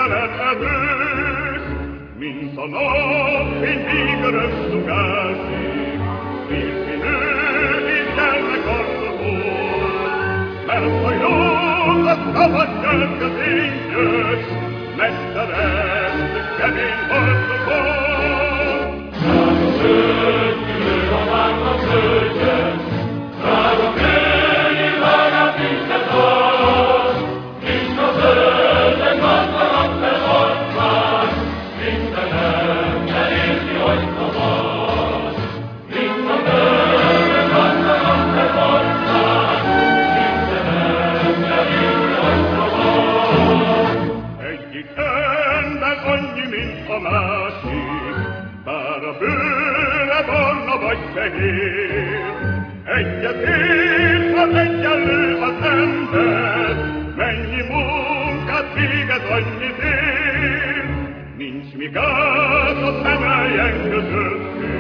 végtelen erős, mint a napfény végörös sugárzik, férfi nő gyermek arcodból, mert a jó a szabadság közényes, mesterem kemény harcokon. Drága föld, külön a várnak földje, drága földjén várját minket az, mint a földön gazdagabb te harcvár, minden ember érti, hogy szabad. Mint a földön gazdagabb te harcvár, minden ember érti, hogy szabad. Egyik ember annyi, mint a másik, bár a bőre barna vagy fehér. Egyetért az egyenlő az ember, mennyi munkát végez, annyit ér. Nincs mi gáz, a szemeljen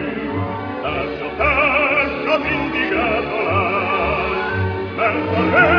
közöttünk, társa mindig eltalál, mert a